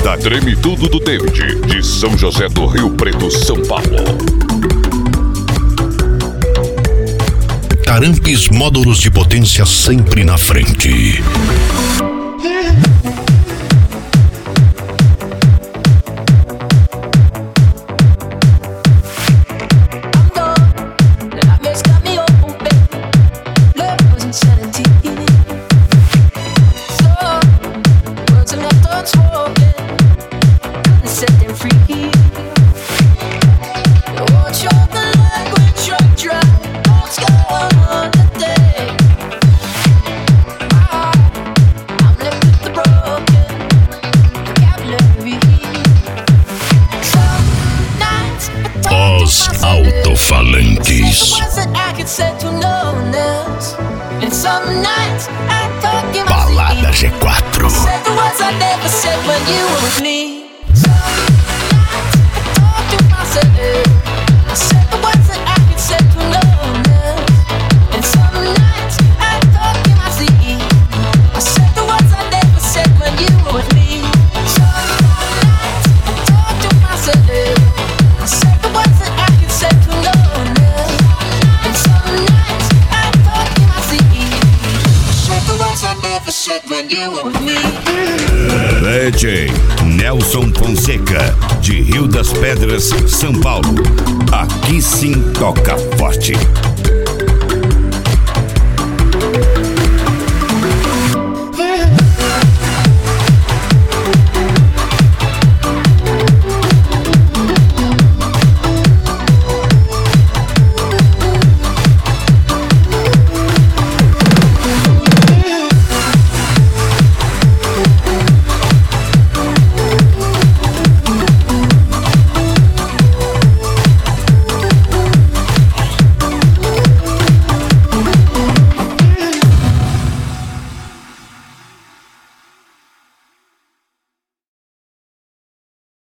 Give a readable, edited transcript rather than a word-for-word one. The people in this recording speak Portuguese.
da Treme Tudo do David, de São José do Rio Preto, São Paulo. Tarampes módulos de potência sempre na frente. Os alto-falantes. Balada G4. DJ Nelson Fonseca, de Rio das Pedras, São Paulo. Aqui sim toca forte.